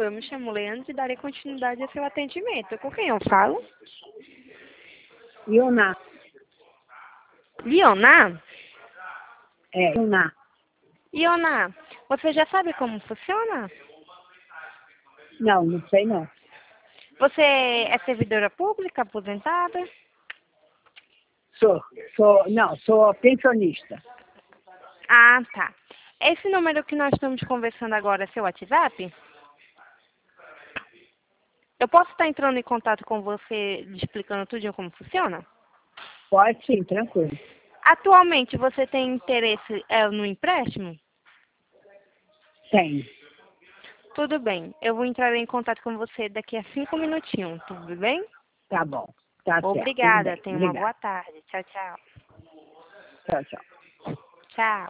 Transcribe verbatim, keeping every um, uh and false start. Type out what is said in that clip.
eu me chamo Leandro e darei continuidade ao seu atendimento. Com quem eu falo? Ioná. Lioná? É, Ioná. Ioná, você já sabe como funciona? Não, não sei não. Você é servidora pública, aposentada? Sou, sou, não, sou pensionista. Ah, tá. Esse número que nós estamos conversando agora é seu WhatsApp? Eu posso estar entrando em contato com você explicando tudinho como funciona? Pode sim, tranquilo. Atualmente você tem interesse é, no empréstimo? Tenho. Tudo bem. Eu vou entrar em contato com você daqui a cinco minutinhos, tudo bem? Tá bom. Tá certo. Tudo Obrigada. bem. Tenha uma Obrigada. boa tarde. Tchau, tchau. Tchau, tchau. Tchau.